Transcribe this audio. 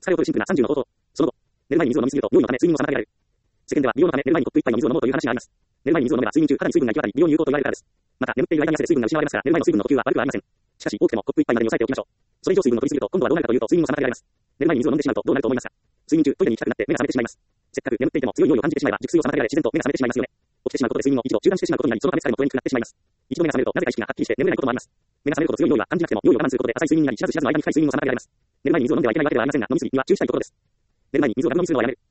疲れを取るシンプルな30の方法。その後、寝る前に水を飲みすぎると、尿意のため睡眠を妨げられる。世間では美容のため寝る前にコップ一杯の水を飲もうという話があります。寝る前に水を飲めば睡眠中、肌に水分が行き渡り、美容に有効と言われるからです。また、眠っている間に汗で水分が失われますから、寝る前の水分の補給は悪くはありません。しかし、多くてもコップ一杯までに抑えておきましょう。それ以上水分を取りすぎると、今度はどうなるかというと、睡眠を妨げられます。寝る前に水を飲んでしまうとどうなると思いますか？睡眠中、トイレに行きたくなって目が覚めてしまいます。せっかく眠っていても強い尿意を感じてしまえば、熟睡を妨げられ自然と目が覚めてしまいますよね。起きてしまうことで睡眠を一度中断してしまうことになり、そのため疲れも取れにくくなってしまいます。一度目が覚めると、なぜか意識がはっきりして眠れないこともあります。目が覚めるほど強い尿意は感じなくても、尿意を我慢することで浅い睡眠になり、知らず知らずの間に深い睡眠を妨げられます。寝る前に水を飲んではいけないわけではありませんが、飲みすぎには注意したいところです。寝る前に水をガブ飲みするのはやめる。